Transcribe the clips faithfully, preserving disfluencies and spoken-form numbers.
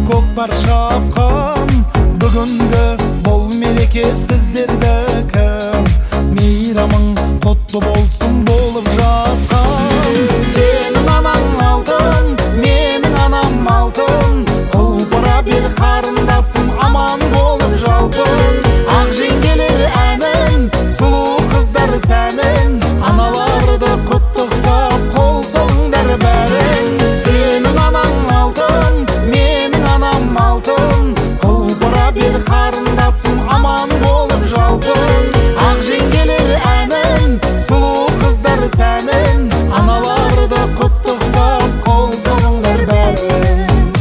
көкпар шапқан бүгінгі бұл мереке сіздердікі. Мейрамың құтты болсын болып жатқан. Сенің анаң алтын, менің анам алтын, құлпыра бер қарындасым, аман болып жалпын. Ақ жеңгелер әнін, сұлу қыздар сәнін, аналарды құттықтап қол соңдар бәрін. Сенің анаң алтын, менің анам алтын, құлпыра бер қарындасым, аман болып жалпын. Ақ жеңгелер әнін, сұлу қыздар сәнін, аналарды құттықтап қол соңдар бәрін.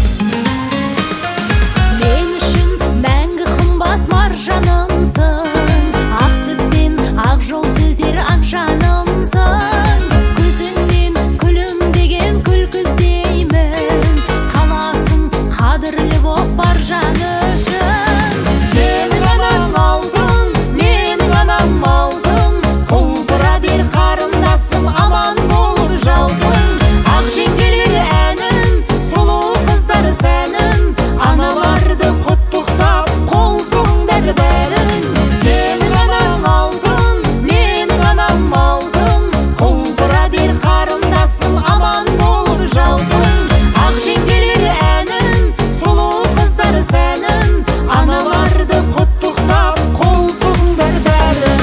Мен үшін мәңгі қымбат маржанымсың, ақ сүттен ақ жол сілтер ақ жанымсың. Көзіңнен күлімдеген күлкі іздеймін, қаласың қадірлі боп бар жаны үшін. Сенің анаң алтын, менің анам алтын, құлпыра бер қарындасым, аман болып жалпын. Ақ жеңгелер әнін, сұлу қыздар сәнін, аналарды құттықтап қол соңдар бәрін. Сенің анаң алтын, менің анам алтын, құлпыра бер қарындасым, аман болып жалпын. Ақ жеңгелер әнін, сұлу қыздар сәнін, аналарды құттықтап қол соңдар бәрін.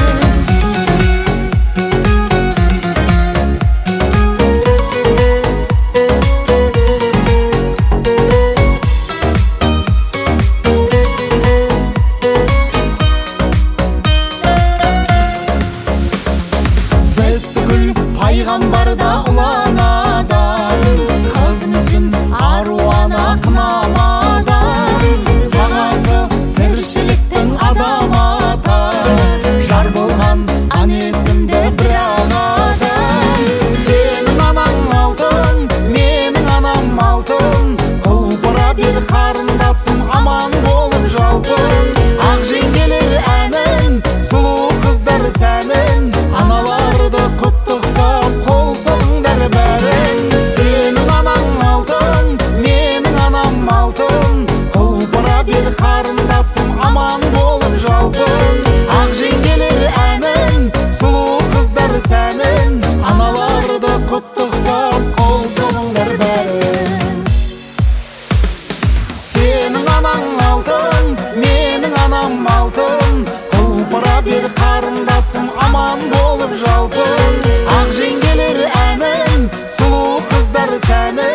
Біз түгіл пайғамбарда ұланадан, қыз мүсін аруана қынамадан. Сағасы тіршіліктің адам ата, жар болған анесімді бір ағадан. Сенің анаң алтын, менің анам алтын, құлпыра бер қарындасым, аман болып жалпын. Ақ жеңгелер әнін, сұлу қыздар сәнін, аналарды құттықтап қол соңдар бәрін. Сенің анаң алтын, менің анам алтын, құлпыра бер қарындасым, аман болып жалпын. Ақ жеңгелер әнін, сұлу қыздар сәнін, аналарды құттықтап қол соңдар бәрін. Сенің анаң алтын, менің анам алтын, құлпыра бер қарындасым, аман болып жалпын. Ақ жеңгелер әнін, сұлу қыздар сәнін,